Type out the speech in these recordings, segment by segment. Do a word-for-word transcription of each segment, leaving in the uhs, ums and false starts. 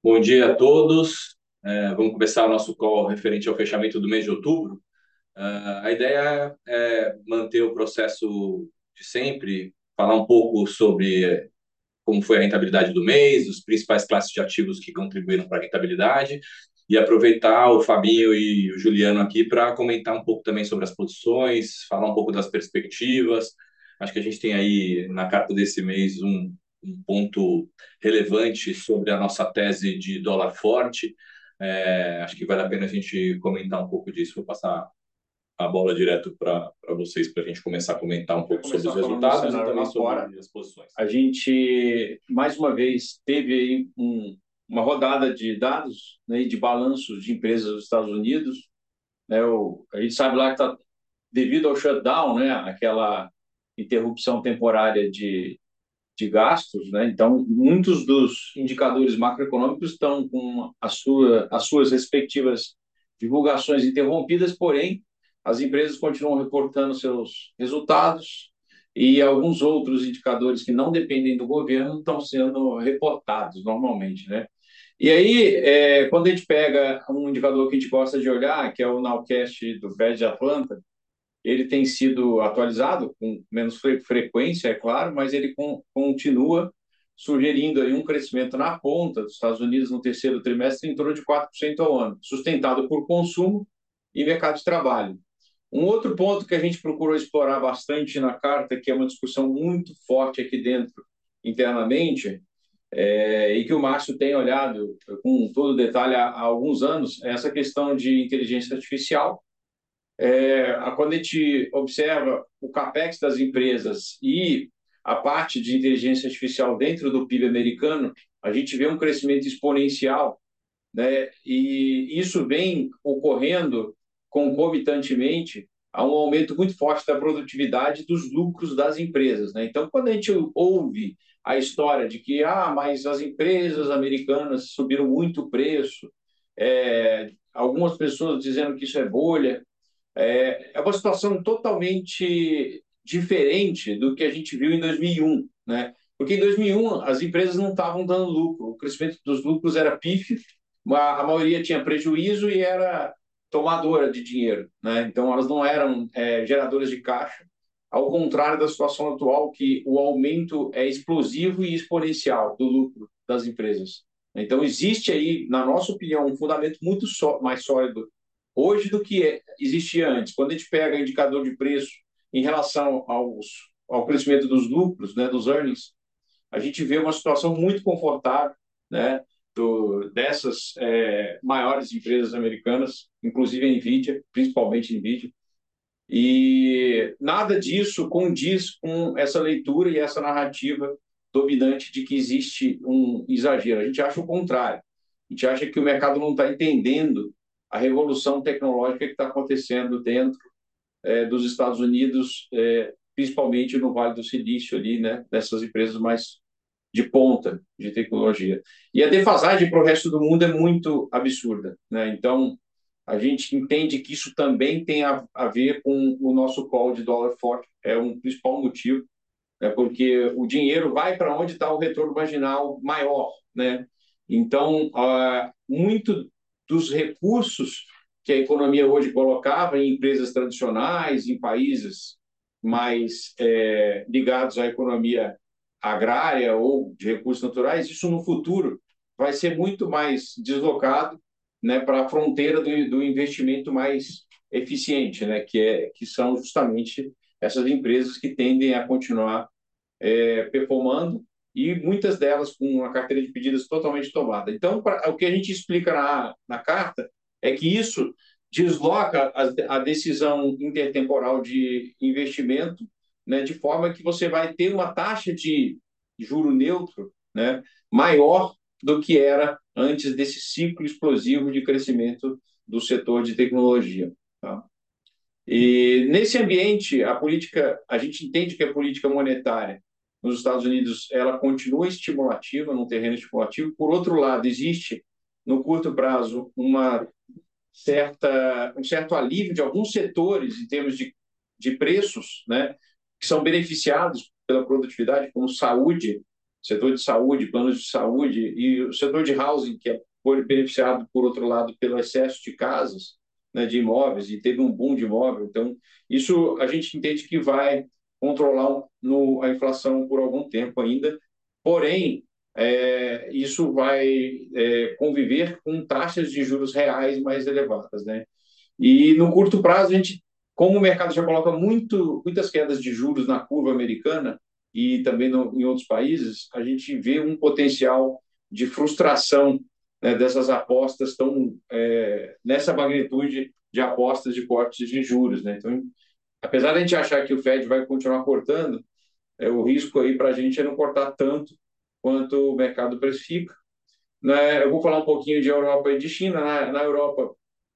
Bom dia a todos. É, vamos começar o nosso call referente ao fechamento do mês de outubro. Ah, a ideia é manter o processo de sempre, falar um pouco sobre eh, como foi a rentabilidade do mês, os principais classes de ativos que contribuíram para a rentabilidade, e aproveitar o Fabinho e o Juliano aqui para comentar um pouco também sobre as posições, falar um pouco das perspectivas. Acho que a gente tem aí na carta desse mês um, um ponto relevante sobre a nossa tese de dólar forte. É, acho que vale a pena a gente comentar um pouco disso. Vou passar a bola direto para vocês para a gente começar a comentar um pouco sobre os Começar falando do resultados e cenário também lá fora. sobre as posições. A gente, mais uma vez, teve aí um, uma rodada de dados, né, e de balanços de empresas dos Estados Unidos. Né, o, a gente sabe lá que está devido ao shutdown, né, aquela interrupção temporária de, de gastos, né, então muitos dos indicadores macroeconômicos estão com a sua, as suas respectivas divulgações interrompidas, porém as empresas continuam reportando seus resultados e alguns outros indicadores que não dependem do governo estão sendo reportados normalmente, né? E aí, é, quando a gente pega um indicador que a gente gosta de olhar, que é o Nowcast do Fed de Atlanta, ele tem sido atualizado com menos fre frequência, é claro, mas ele com, continua sugerindo aí um crescimento na ponta dos Estados Unidos no terceiro trimestre em torno de quatro por cento ao ano, sustentado por consumo e mercado de trabalho. Um outro ponto que a gente procurou explorar bastante na carta, que é uma discussão muito forte aqui dentro internamente, é, e que o Márcio tem olhado com todo detalhe há, há alguns anos, é essa questão de inteligência artificial. É, quando a gente observa o capex das empresas e a parte de inteligência artificial dentro do P I B americano, a gente vê um crescimento exponencial, né? E isso vem ocorrendo concomitantemente a um aumento muito forte da produtividade dos lucros das empresas, né? Então, quando a gente ouve a história de que ah, mas as empresas americanas subiram muito o preço, é, algumas pessoas dizendo que isso é bolha, é, é uma situação totalmente diferente do que a gente viu em dois mil e um, né? Porque em dois mil e um as empresas não estavam dando lucro, o crescimento dos lucros era pífio, a maioria tinha prejuízo e era tomadora de dinheiro, né? Então elas não eram é, geradoras de caixa, ao contrário da situação atual, que o aumento é explosivo e exponencial do lucro das empresas. Então existe aí, na nossa opinião, um fundamento muito só, mais sólido hoje do que é, existia antes. Quando a gente pega indicador de preço em relação aos, ao crescimento dos lucros, né, dos earnings, a gente vê uma situação muito confortável, né, do, dessas é, maiores empresas americanas, inclusive a Nvidia, principalmente a Nvidia, e nada disso condiz com essa leitura e essa narrativa dominante de que existe um exagero. A gente acha o contrário. A gente acha que o mercado não está entendendo a revolução tecnológica que está acontecendo dentro é, dos Estados Unidos, é, principalmente no Vale do Silício ali, né, dessas empresas mais de ponta de tecnologia. E a defasagem para o resto do mundo é muito absurda, né? Então, a gente entende que isso também tem a, a ver com o nosso call de dólar forte, é um principal motivo, né? Porque o dinheiro vai para onde está o retorno marginal maior, né? Então, uh, muito dos recursos que a economia hoje colocava em empresas tradicionais, em países mais é, ligados à economia agrária ou de recursos naturais, isso no futuro vai ser muito mais deslocado, né, para a fronteira do, do investimento mais eficiente, né, que, é, que são justamente essas empresas que tendem a continuar é, performando e muitas delas com uma carteira de pedidos totalmente tomada. Então, pra, o que a gente explica na, na carta é que isso desloca a, a decisão intertemporal de investimento, né, de forma que você vai ter uma taxa de juro neutro, né, maior do que era antes desse ciclo explosivo de crescimento do setor de tecnologia. Tá? E nesse ambiente, a política, a gente entende que a política monetária nos Estados Unidos ela continua estimulativa, num terreno estimulativo. Por outro lado, existe no curto prazo uma certa um certo alívio de alguns setores em termos de, de preços, né, que são beneficiados pela produtividade, como saúde setor de saúde, planos de saúde, e o setor de housing, que é beneficiado, por outro lado, pelo excesso de casas, né, de imóveis, e teve um boom de imóvel. Então, isso a gente entende que vai controlar no, a inflação por algum tempo ainda, porém, é, isso vai é, conviver com taxas de juros reais mais elevadas, né? E no curto prazo, a gente, como o mercado já coloca muito, muitas quedas de juros na curva americana e também no, em outros países, a gente vê um potencial de frustração, né, dessas apostas tão é, nessa magnitude de apostas de cortes de juros, né? Então, apesar de a gente achar que o Fed vai continuar cortando, é, o risco aí para a gente é não cortar tanto quanto o mercado precifica, né? Eu vou falar um pouquinho de Europa e de China. Na, na Europa,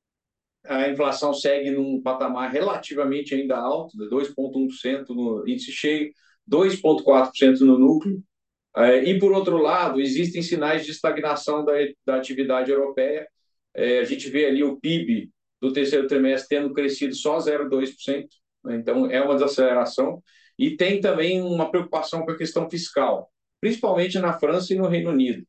a inflação segue num patamar relativamente ainda alto, de dois vírgula um por cento no índice cheio, dois vírgula quatro por cento no núcleo. E, por outro lado, existem sinais de estagnação da, da atividade europeia. A gente vê ali o P I B do terceiro trimestre tendo crescido só zero vírgula dois por cento, né? Então, é uma desaceleração. E tem também uma preocupação com a questão fiscal, principalmente na França e no Reino Unido.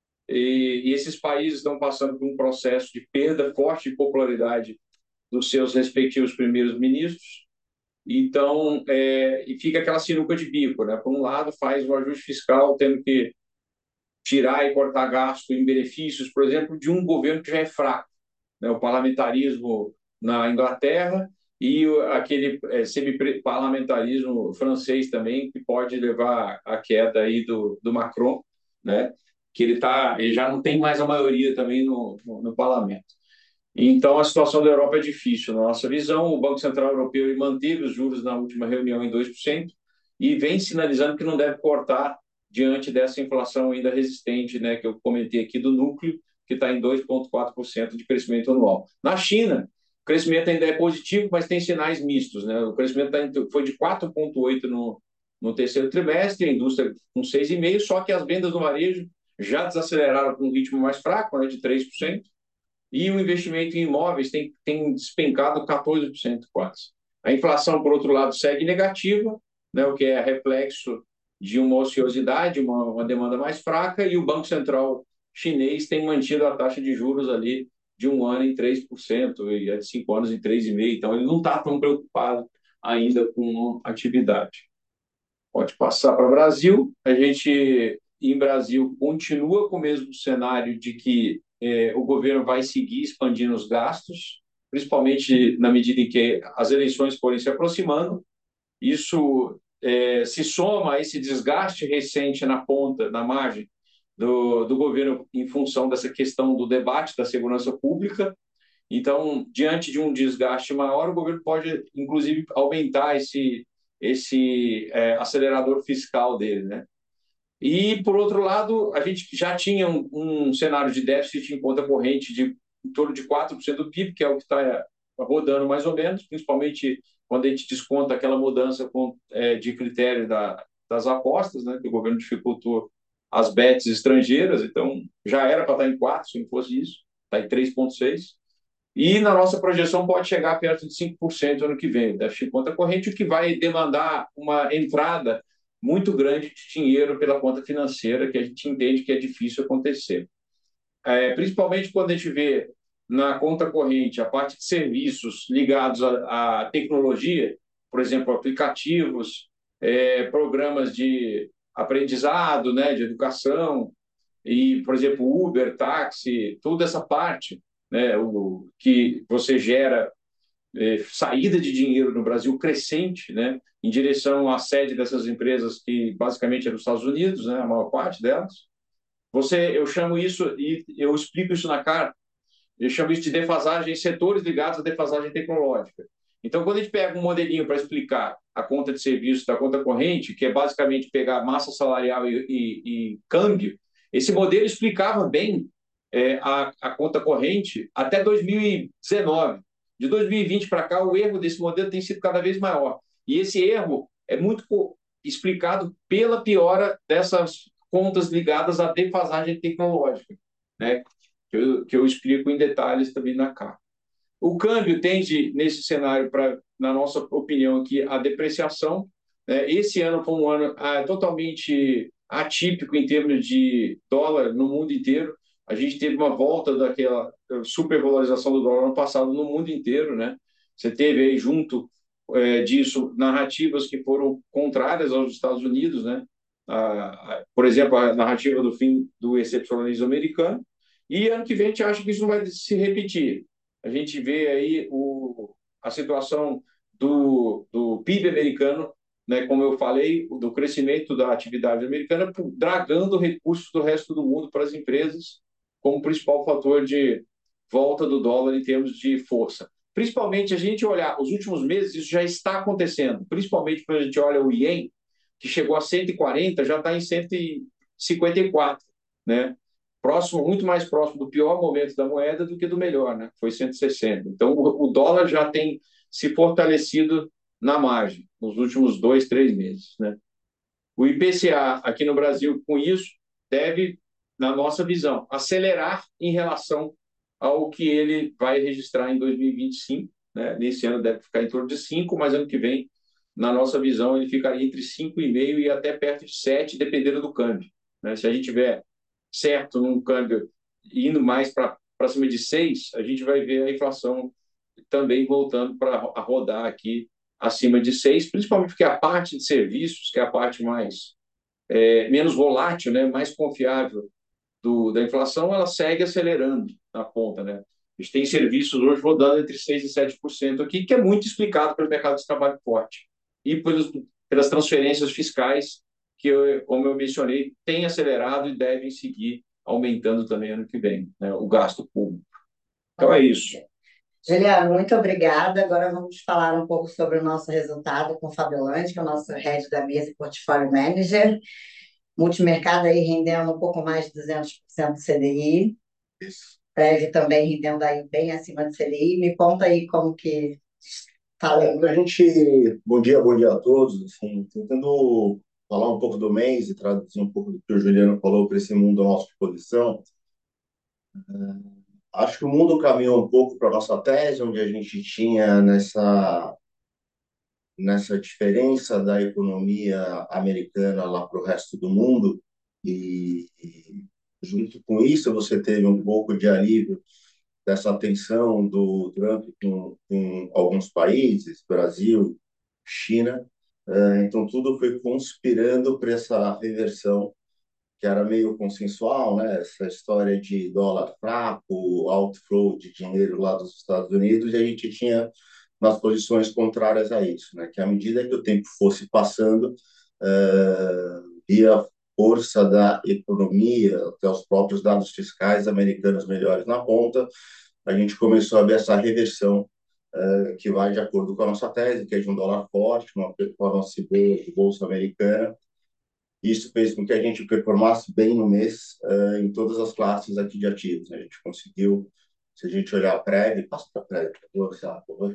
E, e esses países estão passando por um processo de perda forte de popularidade dos seus respectivos primeiros ministros. Então, é, e fica aquela sinuca de bico, né? Por um lado, faz o ajuste fiscal, tendo que tirar e cortar gasto em benefícios, por exemplo, de um governo que já é fraco, né? O parlamentarismo na Inglaterra e aquele é, semi-parlamentarismo francês também, que pode levar à queda aí do, do Macron, né? Que ele, tá, ele já não tem mais a maioria também no, no, no parlamento. Então, a situação da Europa é difícil. Na nossa visão, o Banco Central Europeu manteve os juros na última reunião em dois por cento e vem sinalizando que não deve cortar diante dessa inflação ainda resistente, né, que eu comentei aqui do núcleo, que está em dois vírgula quatro por cento de crescimento anual. Na China, o crescimento ainda é positivo, mas tem sinais mistos, né? O crescimento foi de quatro vírgula oito por cento no, no terceiro trimestre, a indústria com seis vírgula cinco por cento, só que as vendas no varejo já desaceleraram com um ritmo mais fraco, né, de três por cento. E o investimento em imóveis tem, tem despencado quatorze por cento quase. A inflação, por outro lado, segue negativa, né, o que é reflexo de uma ociosidade, uma, uma demanda mais fraca, e o Banco Central chinês tem mantido a taxa de juros ali de um ano em três por cento e a de cinco anos em três vírgula cinco por cento. Então, ele não está tão preocupado ainda com a atividade. Pode passar para o Brasil. A gente, em Brasil, continua com o mesmo cenário de que é, o governo vai seguir expandindo os gastos, principalmente na medida em que as eleições forem se aproximando. Isso é, se soma a esse desgaste recente na ponta, na margem do, do governo em função dessa questão do debate da segurança pública. Então, diante de um desgaste maior, o governo pode, inclusive, aumentar esse, esse é, acelerador fiscal dele, né? E, por outro lado, a gente já tinha um, um cenário de déficit em conta corrente de em torno de quatro por cento do P I B, que é o que está rodando mais ou menos, principalmente quando a gente desconta aquela mudança com, é, de critério da, das apostas, né, que o governo dificultou as bets estrangeiras, então já era para estar em quatro, se não fosse isso, está em três vírgula seis. E na nossa projeção pode chegar perto de cinco por cento ano que vem, déficit de conta corrente, o que vai demandar uma entrada muito grande de dinheiro pela conta financeira, que a gente entende que é difícil acontecer. É, principalmente quando a gente vê na conta corrente a parte de serviços ligados à, à tecnologia, por exemplo, aplicativos, é, programas de aprendizado, né, de educação, e, por exemplo, Uber, táxi, toda essa parte, né, o, que você gera é, saída de dinheiro no Brasil crescente, né, em direção à sede dessas empresas que basicamente é dos Estados Unidos, né, a maior parte delas. Você, eu chamo isso, e eu explico isso na carta, eu chamo isso de defasagem, setores ligados à defasagem tecnológica. Então, quando a gente pega um modelinho para explicar a conta de serviço da conta corrente, que é basicamente pegar massa salarial e, e, e câmbio, esse modelo explicava bem é, a, a conta corrente até dois mil e dezenove. De dois mil e vinte para cá, o erro desse modelo tem sido cada vez maior. E esse erro é muito explicado pela piora dessas contas ligadas à defasagem tecnológica, né? Que eu, que eu explico em detalhes também na carta. O câmbio tende, nesse cenário, para, na nossa opinião aqui, a depreciação. Né? Esse ano foi um ano ah, totalmente atípico em termos de dólar no mundo inteiro. A gente teve uma volta daquela supervalorização do dólar no passado no mundo inteiro, né? Você teve aí junto é, disso narrativas que foram contrárias aos Estados Unidos, né? A, a, por exemplo, a narrativa do fim do excepcionalismo americano. E ano que vem a gente acha que isso não vai se repetir. A gente vê aí o, a situação do, do P I B americano, né, como eu falei, do crescimento da atividade americana, dragando recursos do resto do mundo para as empresas, como principal fator de volta do dólar em termos de força. Principalmente, a gente olhar os últimos meses, isso já está acontecendo, principalmente quando a gente olha o iene, que chegou a cento e quarenta, já está em cento e cinquenta e quatro, né? Próximo, muito mais próximo do pior momento da moeda do que do melhor, né? Foi cento e sessenta. Então, o, o dólar já tem se fortalecido na margem nos últimos dois, três meses, né? O I P C A aqui no Brasil, com isso, deve, na nossa visão, acelerar em relação ao que ele vai registrar em dois mil e vinte e cinco. Né? Nesse ano deve ficar em torno de cinco, mas ano que vem, na nossa visão, ele ficaria entre cinco vírgula cinco e até perto de sete, dependendo do câmbio. Né? Se a gente tiver certo num câmbio indo mais para cima de seis, a gente vai ver a inflação também voltando para rodar aqui acima de seis, principalmente porque a parte de serviços, que é a parte mais é, menos volátil, né, mais confiável do, da inflação, ela segue acelerando na ponta, né? A gente tem serviços hoje rodando entre seis e sete por cento aqui, que é muito explicado pelo mercado de trabalho forte e pelos, pelas transferências fiscais que, eu, como eu mencionei, tem acelerado e devem seguir aumentando também ano que vem, né, o gasto público. Então é isso. Juliano, muito obrigada. Agora vamos falar um pouco sobre o nosso resultado com o Fábio Lange, que é o nosso head da mesa e portfólio manager. Multimercado aí rendendo um pouco mais de duzentos por cento do C D I. Isso. Prévio também rendendo aí bem acima do C D I. Me conta aí como que está. É, a gente... Bom dia, bom dia a todos. Assim, tentando falar um pouco do mês e traduzir um pouco do que o Juliano falou para esse mundo nosso de posição. Acho que o mundo caminhou um pouco para a nossa tese, onde a gente tinha nessa, nessa diferença da economia americana lá para o resto do mundo, e, e junto com isso você teve um pouco de alívio dessa tensão do Trump com, com alguns países, Brasil, China. Eh, então tudo foi conspirando para essa reversão que era meio consensual, né? Essa história de dólar fraco, outflow de dinheiro lá dos Estados Unidos, e a gente tinha nas posições contrárias a isso, né? Que à medida que o tempo fosse passando, uh, via força da economia, até os próprios dados fiscais americanos melhores na ponta, a gente começou a ver essa reversão uh, que vai de acordo com a nossa tese, que é de um dólar forte, uma performance boa de bolsa americana. Isso fez com que a gente performasse bem no mês uh, em todas as classes aqui de ativos, né? A gente conseguiu, se a gente olhar a prévia, passa para a prévia, por favor.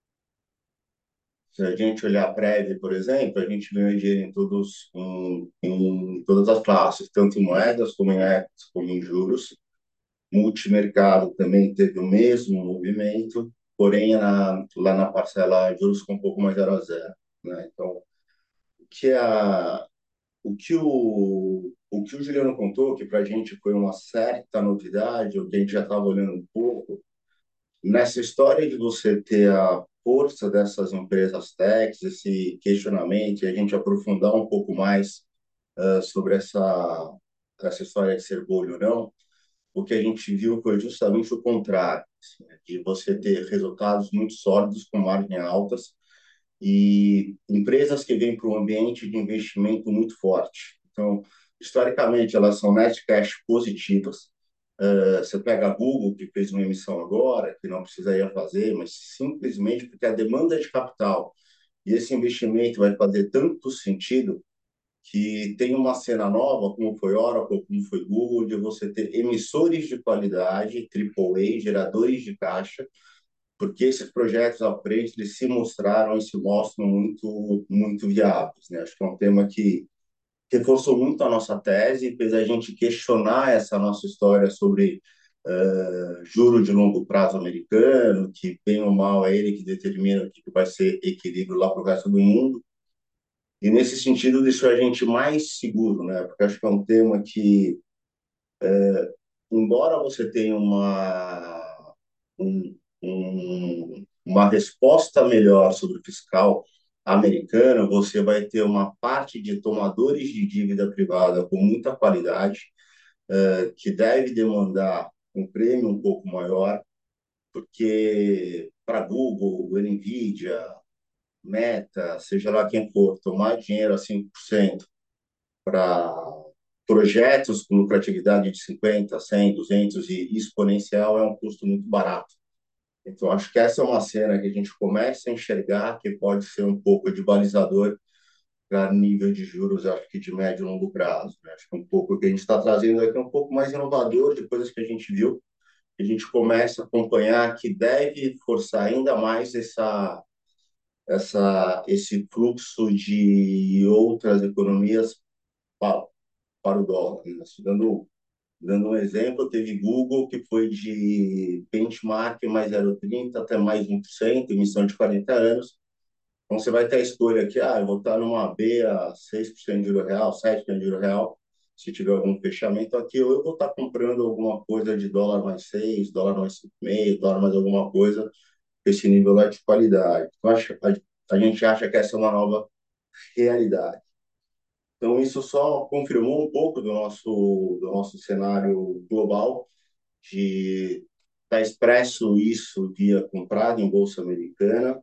Se a gente olhar a prévia, por exemplo, a gente ganhou dinheiro em, todos, em, em todas as classes, tanto em moedas, como em equities, como em juros. Multimercado também teve o mesmo movimento, porém na, lá na parcela juros com um pouco mais zero a zero, né? Então, o que a O que o, o que o Juliano contou, que para a gente foi uma certa novidade, o que a gente já estava olhando um pouco, nessa história de você ter a força dessas empresas techs, esse questionamento, e a gente aprofundar um pouco mais uh, sobre essa, essa história de ser bolha ou não, o que a gente viu foi justamente o contrário, assim, né, de você ter resultados muito sólidos, com margens altas, e empresas que vêm para um ambiente de investimento muito forte. Então, historicamente, elas são net cash positivas. Uh, você pega a Google, que fez uma emissão agora, que não precisaria fazer, mas simplesmente porque a demanda de capital e esse investimento vai fazer tanto sentido que tem uma cena nova, como foi Oracle, como foi Google, de você ter emissores de qualidade, triplo A, geradores de caixa, porque esses projetos à frente eles se mostraram e se mostram muito muito viáveis, né? Acho que é um tema que reforçou muito a nossa tese, fez a gente questionar essa nossa história sobre uh, juro de longo prazo americano, que bem ou mal é ele que determina o que vai ser equilíbrio lá para o resto do mundo. E, nesse sentido, deixou a gente mais seguro, né? Porque acho que é um tema que, embora você tenha uma, um, um, uma resposta melhor sobre o fiscal americano, você vai ter uma parte de tomadores de dívida privada com muita qualidade, eh, que deve demandar um prêmio um pouco maior, porque para Google, Nvidia, Meta, seja lá quem for, tomar dinheiro a cinco por cento para projetos com lucratividade de cinquenta, cem, duzentos e exponencial é um custo muito barato. Então, acho que essa é uma cena que a gente começa a enxergar que pode ser um pouco de balizador para nível de juros, acho que de médio e longo prazo. Né? Acho que um pouco o que a gente está trazendo aqui é um pouco mais inovador de coisas que a gente viu, que a gente começa a acompanhar, que deve forçar ainda mais essa, essa, esse fluxo de outras economias para, para o dólar. Né? Dando Dando um exemplo, teve Google, que foi de benchmark mais zero vírgula trinta até mais um por cento, emissão de quarenta anos. Então, você vai ter a escolha aqui, ah, eu vou estar numa B a seis por cento de euro real, sete por cento de euro real, se tiver algum fechamento aqui, ou eu vou estar comprando alguma coisa de dólar mais seis, dólar mais cinco vírgula cinco, dólar mais alguma coisa, com esse nível lá de qualidade. Então, acho, a, a gente acha que essa é uma nova realidade. Então, isso só confirmou um pouco do nosso, do nosso cenário global, de estar expresso isso via comprado em bolsa americana.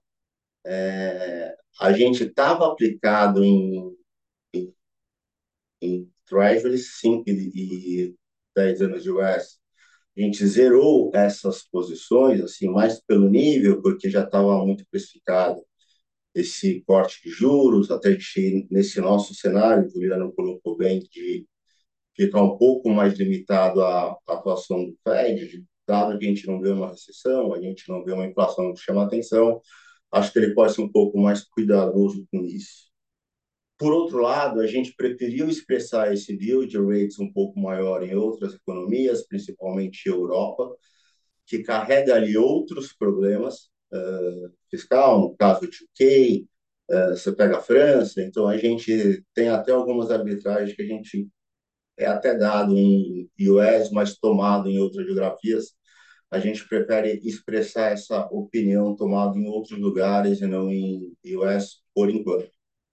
É, a gente estava aplicado em, em, em Treasuries cinco e dez anos de U S. A gente zerou essas posições, assim, mais pelo nível, porque já estava muito precificado esse corte de juros, até a gente, nesse nosso cenário, o Juliano colocou bem, de ficar um pouco mais limitado à atuação do Fed, dado que a gente não vê uma recessão, a gente não vê uma inflação que chama atenção, acho que ele pode ser um pouco mais cuidadoso com isso. Por outro lado, a gente preferiu expressar esse yield rates um pouco maior em outras economias, principalmente Europa, que carrega ali outros problemas uh, fiscal, no caso de U K, uh, você pega a França, então a gente tem até algumas arbitragens que a gente é até dado em U S, mas tomado em outras geografias. A gente prefere expressar essa opinião tomada em outros lugares e não em U S por enquanto.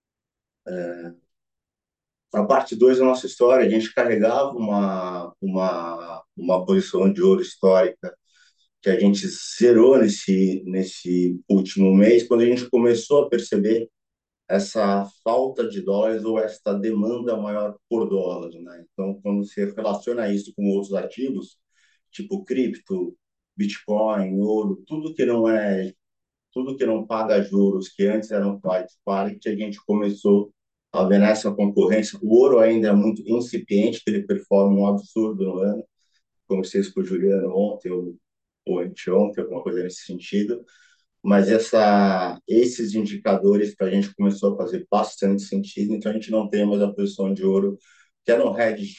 Na parte dois da nossa história, a gente carregava uma, uma, uma posição de ouro histórica que a gente zerou nesse, nesse último mês, quando a gente começou a perceber essa falta de dólares ou essa demanda maior por dólar, né? Então, quando você relaciona isso com outros ativos, tipo cripto, Bitcoin, ouro, tudo que não é, tudo que não paga juros, que antes eram flight quality, a gente começou a ver nessa concorrência. O ouro ainda é muito incipiente, que ele performa um absurdo no ano, como vocês com o Juliano ontem ou, ou anteontem, alguma coisa nesse sentido, mas essa, esses indicadores para a gente começou a fazer bastante sentido, então a gente não tem mais a posição de ouro, que era um hedge,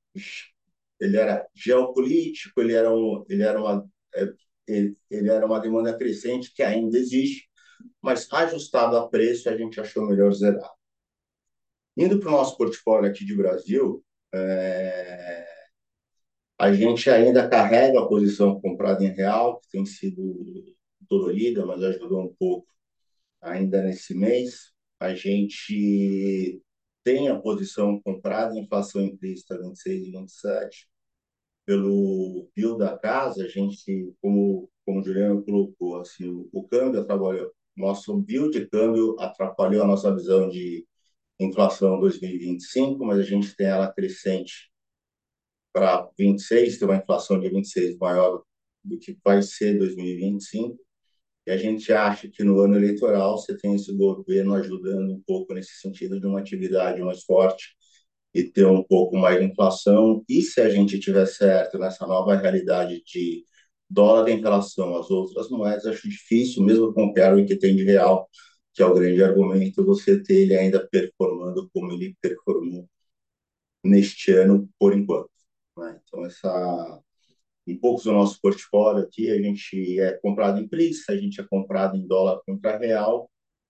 ele era geopolítico, ele era, um, ele era, uma, ele, ele era uma demanda crescente que ainda existe, mas ajustado a preço a gente achou melhor zerar. Indo para o nosso portfólio aqui de Brasil, é, a gente ainda carrega a posição comprada em real, que tem sido dolorida, mas ajudou um pouco ainda nesse mês. A gente tem a posição comprada em inflação implícita vinte e seis e vinte e sete. Pelo build da casa, a gente, como, como o Juliano colocou, assim, o, o câmbio atrapalhou. Nosso build de câmbio atrapalhou a nossa visão de inflação dois mil e vinte e cinco, mas a gente tem ela crescente para vinte e seis, tem uma inflação de vinte e seis maior do que vai ser dois mil e vinte e cinco. E a gente acha que no ano eleitoral você tem esse governo ajudando um pouco nesse sentido de uma atividade mais forte e ter um pouco mais de inflação. E se a gente tiver certo nessa nova realidade de dólar em relação às outras moedas, acho difícil, mesmo com o carry que tem de real, que é o grande argumento, você ter ele ainda performando como ele performou neste ano, por enquanto. Né? Então, essa um pouco do nosso portfólio aqui, a gente é comprado em P R I S, a gente é comprado em dólar contra real,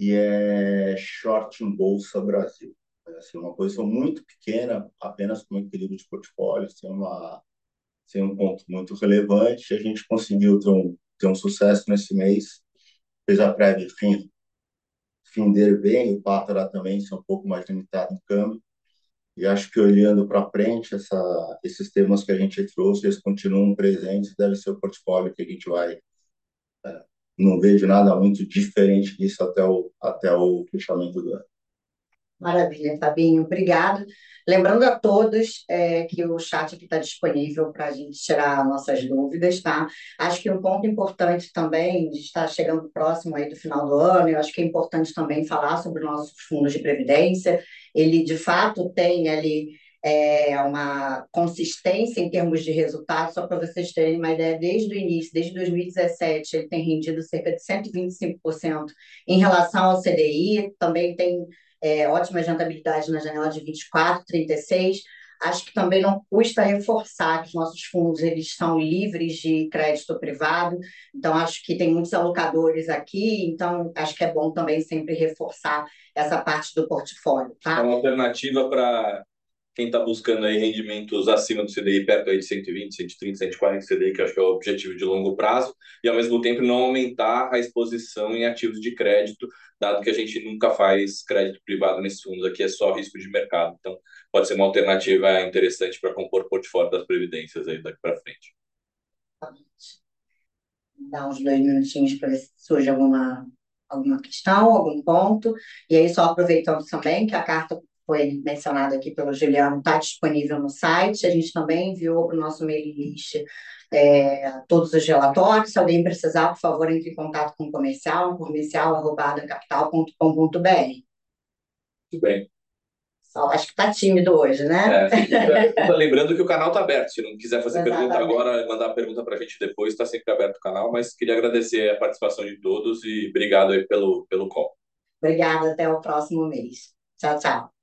e é short em Bolsa Brasil. É assim, uma posição muito pequena, apenas com equilíbrio de portfólio, sem, uma, sem um ponto muito relevante. A gente conseguiu ter um, ter um sucesso nesse mês, fez a prévia fim, finder bem, o Pátara também, isso é um pouco mais limitado no câmbio. E acho que olhando para frente, essa, esses temas que a gente trouxe, eles continuam presentes, deve ser o portfólio que a gente vai. É, não vejo nada muito diferente disso até o, até o fechamento do ano. Maravilha, Fabinho, obrigado. Lembrando a todos é, que o chat aqui está disponível para a gente tirar nossas dúvidas, tá? Acho que um ponto importante também, de estar chegando próximo aí do final do ano, eu acho que é importante também falar sobre nossos fundos de previdência. Ele, de fato, tem ali é, uma consistência em termos de resultados, só para vocês terem uma ideia, desde o início, desde dois mil e dezessete, ele tem rendido cerca de cento e vinte e cinco por cento em relação ao C D I, também tem é, ótima rentabilidade na janela de vinte e quatro, trinta e seis. Acho que também não custa reforçar que os nossos fundos eles são livres de crédito privado, então acho que tem muitos alocadores aqui, então acho que é bom também sempre reforçar essa parte do portfólio, É tá? uma alternativa para quem está buscando aí rendimentos acima do C D I, perto aí de cento e vinte, cento e trinta, cento e quarenta C D I, que eu acho que é o objetivo de longo prazo, e ao mesmo tempo não aumentar a exposição em ativos de crédito, dado que a gente nunca faz crédito privado nesses fundos, aqui é só risco de mercado. Então, pode ser uma alternativa interessante para compor o portfólio das previdências aí daqui para frente. Dar uns dois minutinhos para ver se surge alguma, alguma questão, algum ponto. E aí, só aproveitando também que a carta foi mencionada aqui pelo Juliano, está disponível no site. A gente também enviou para o nosso mailing list é, todos os relatórios. Se alguém precisar, por favor, entre em contato com o comercial, comercial arroba capital ponto com ponto br. Muito bem. Só acho que está tímido hoje, né? É, lembrando que o canal está aberto. Se não quiser fazer Exatamente. pergunta agora, mandar a pergunta para a gente depois, está sempre aberto o canal. Mas queria agradecer a participação de todos e obrigado aí pelo, pelo call. Obrigada, até o próximo mês. Tchau, tchau.